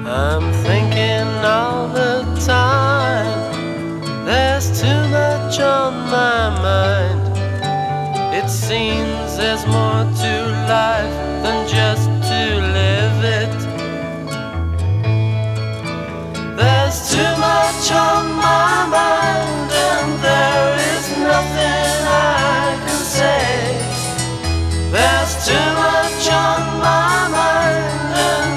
I'm thinking all the time. There's too much on my mind. It seems there's more to life than just